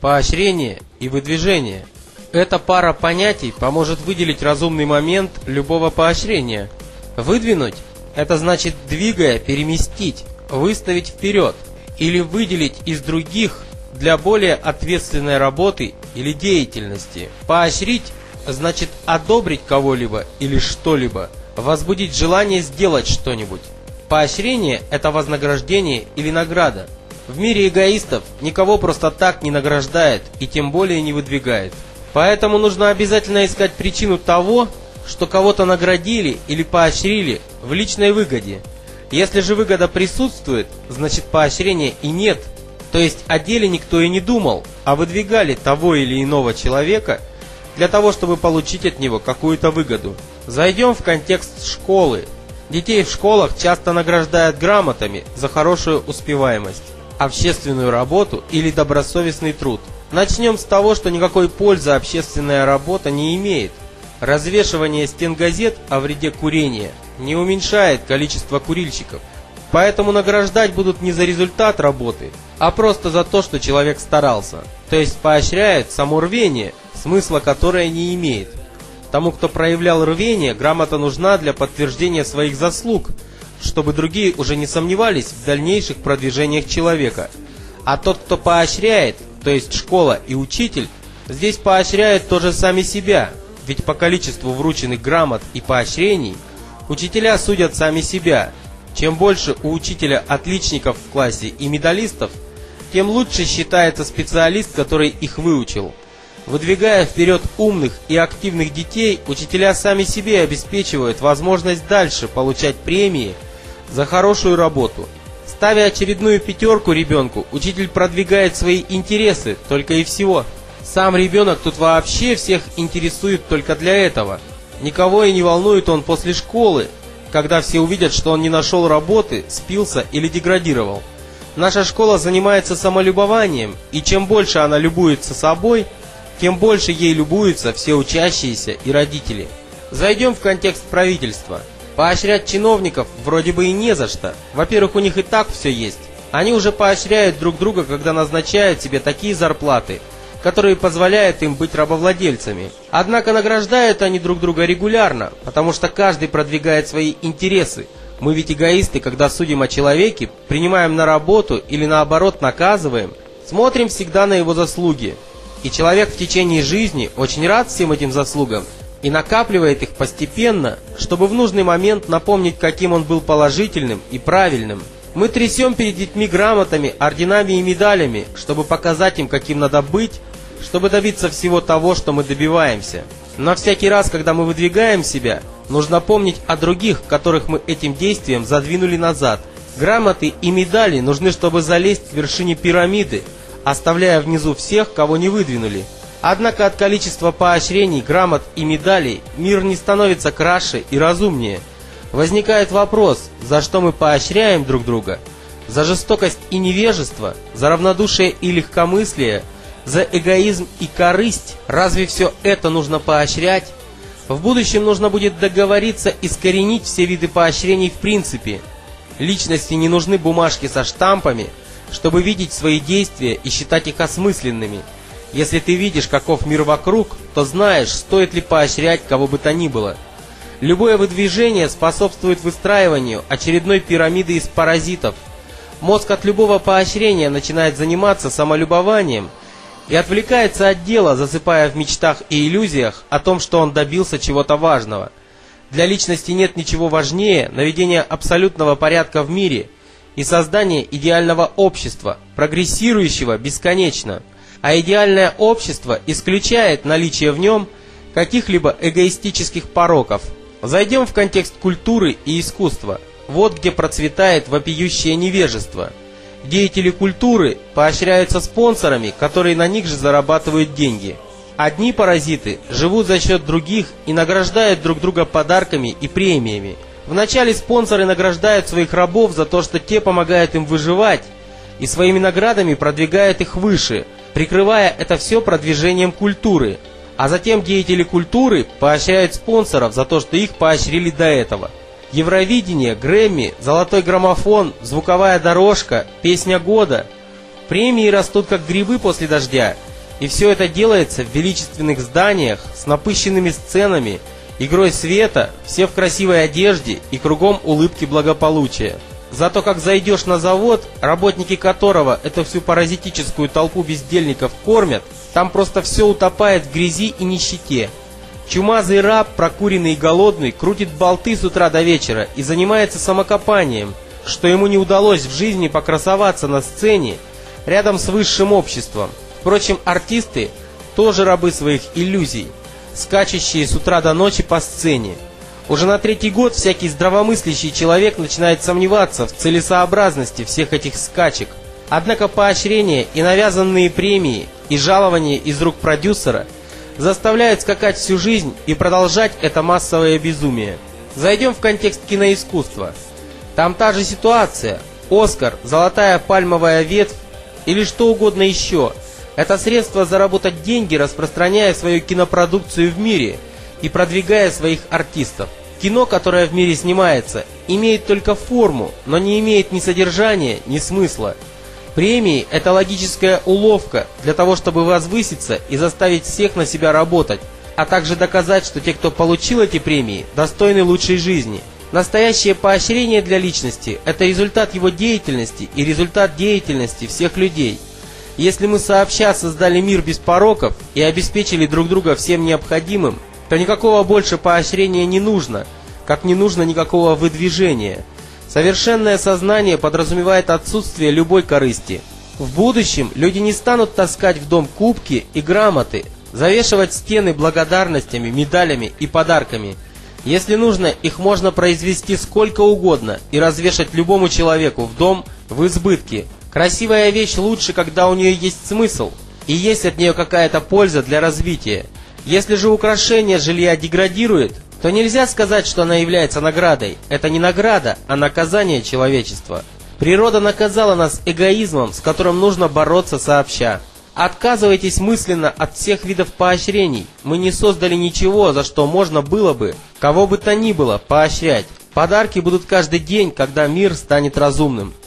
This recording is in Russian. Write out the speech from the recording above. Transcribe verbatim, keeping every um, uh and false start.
поощрение и выдвижение. Эта пара понятий поможет выделить разумный момент любого поощрения. Выдвинуть – это значит, двигая, переместить, выставить вперед или выделить из других для более ответственной работы или деятельности. Поощрить – значит одобрить кого-либо или что-либо, возбудить желание сделать что-нибудь. Поощрение – это вознаграждение или награда. В мире эгоистов никого просто так не награждает и тем более не выдвигает. Поэтому нужно обязательно искать причину того, что кого-то наградили или поощрили в личной выгоде. Если же выгода присутствует, значит поощрения и нет. То есть о деле никто и не думал, а выдвигали того или иного человека для того, чтобы получить от него какую-то выгоду. Зайдем в контекст школы. Детей в школах часто награждают грамотами за хорошую успеваемость, общественную работу или добросовестный труд. Начнем с того, что никакой пользы общественная работа не имеет. Развешивание стенгазет о вреде курения не уменьшает количество курильщиков. Поэтому награждать будут не за результат работы, а просто за то, что человек старался. То есть поощряют само рвение, смысла которое не имеет. Тому, кто проявлял рвение, грамота нужна для подтверждения своих заслуг, чтобы другие уже не сомневались в дальнейших продвижениях человека. А тот, кто поощряет, то есть школа и учитель, здесь поощряют тоже сами себя, ведь по количеству врученных грамот и поощрений учителя судят сами себя. Чем больше у учителя отличников в классе и медалистов, тем лучше считается специалист, который их выучил. Выдвигая вперед умных и активных детей, учителя сами себе обеспечивают возможность дальше получать премии за хорошую работу. Ставя очередную пятерку ребенку, учитель продвигает свои интересы только и всего. Сам ребенок тут вообще всех интересует только для этого. Никого и не волнует он после школы, когда все увидят, что он не нашел работы, спился или деградировал. Наша школа занимается самолюбованием, и чем больше она любуется собой, тем больше ей любуются все учащиеся и родители. Зайдем в контекст правительства. Поощрять чиновников вроде бы и не за что. Во-первых, у них и так все есть. Они уже поощряют друг друга, когда назначают себе такие зарплаты, которые позволяют им быть рабовладельцами. Однако награждают они друг друга регулярно, потому что каждый продвигает свои интересы. Мы ведь эгоисты, когда судим о человеке, принимаем на работу или наоборот наказываем, смотрим всегда на его заслуги. И человек в течение жизни очень рад всем этим заслугам и накапливает их постепенно, чтобы в нужный момент напомнить, каким он был положительным и правильным. Мы трясем перед детьми грамотами, орденами и медалями, чтобы показать им, каким надо быть, чтобы добиться всего того, что мы добиваемся. Но всякий раз, когда мы выдвигаем себя, нужно помнить о других, которых мы этим действием задвинули назад. Грамоты и медали нужны, чтобы залезть к вершине пирамиды, оставляя внизу всех, кого не выдвинули. Однако от количества поощрений, грамот и медалей мир не становится краше и разумнее. Возникает вопрос, за что мы поощряем друг друга? За жестокость и невежество? За равнодушие и легкомыслие? За эгоизм и корысть? Разве все это нужно поощрять? В будущем нужно будет договориться искоренить все виды поощрений в принципе. Личности не нужны бумажки со штампами, чтобы видеть свои действия и считать их осмысленными. Если ты видишь, каков мир вокруг, то знаешь, стоит ли поощрять кого бы то ни было. Любое выдвижение способствует выстраиванию очередной пирамиды из паразитов. Мозг от любого поощрения начинает заниматься самолюбованием и отвлекается от дела, засыпая в мечтах и иллюзиях о том, что он добился чего-то важного. Для личности нет ничего важнее наведения абсолютного порядка в мире и создания идеального общества, прогрессирующего бесконечно. А идеальное общество исключает наличие в нем каких-либо эгоистических пороков. Зайдем в контекст культуры и искусства. Вот где процветает вопиющее невежество. Деятели культуры поощряются спонсорами, которые на них же зарабатывают деньги. Одни паразиты живут за счет других и награждают друг друга подарками и премиями. Вначале спонсоры награждают своих рабов за то, что те помогают им выживать, и своими наградами продвигают их выше, прикрывая это все продвижением культуры. А затем деятели культуры поощряют спонсоров за то, что их поощрили до этого. Евровидение, Грэмми, золотой граммофон, звуковая дорожка, песня года. Премии растут как грибы после дождя, И все это делается в величественных зданиях, с напыщенными сценами, игрой света, все в красивой одежде и кругом улыбки благополучия. Зато как зайдешь на завод, работники которого эту всю паразитическую толпу бездельников кормят, там просто все утопает в грязи и нищете. Чумазый раб, прокуренный и голодный, крутит болты с утра до вечера и занимается самокопанием, что ему не удалось в жизни покрасоваться на сцене рядом с высшим обществом. Впрочем, артисты тоже рабы своих иллюзий, скачущие с утра до ночи по сцене. Уже на третий год всякий здравомыслящий человек начинает сомневаться в целесообразности всех этих скачек. Однако поощрения и навязанные премии и жалования из рук продюсера заставляют скакать всю жизнь и продолжать это массовое безумие. Зайдем в контекст киноискусства. Там та же ситуация. Оскар, золотая пальмовая ветвь или что угодно еще. Это средство заработать деньги, распространяя свою кинопродукцию в мире и продвигая своих артистов. Кино, которое в мире снимается, имеет только форму, но не имеет ни содержания, ни смысла. Премии – это логическая уловка для того, чтобы возвыситься и заставить всех на себя работать, а также доказать, что те, кто получил эти премии, достойны лучшей жизни. Настоящее поощрение для личности – это результат его деятельности и результат деятельности всех людей. Если мы сообща создали мир без пороков и обеспечили друг друга всем необходимым, то никакого больше поощрения не нужно, как не нужно никакого выдвижения. Совершенное сознание подразумевает отсутствие любой корысти. В будущем люди не станут таскать в дом кубки и грамоты, завешивать стены благодарностями, медалями и подарками. Если нужно, их можно произвести сколько угодно и развешать любому человеку в дом в избытке. Красивая вещь лучше, когда у нее есть смысл и есть от нее какая-то польза для развития. Если же украшение жилья деградирует, то нельзя сказать, что она является наградой. Это не награда, а наказание человечества. Природа наказала нас эгоизмом, с которым нужно бороться сообща. Отказывайтесь мысленно от всех видов поощрений. Мы не создали ничего, за что можно было бы, кого бы то ни было, поощрять. Подарки будут каждый день, когда мир станет разумным.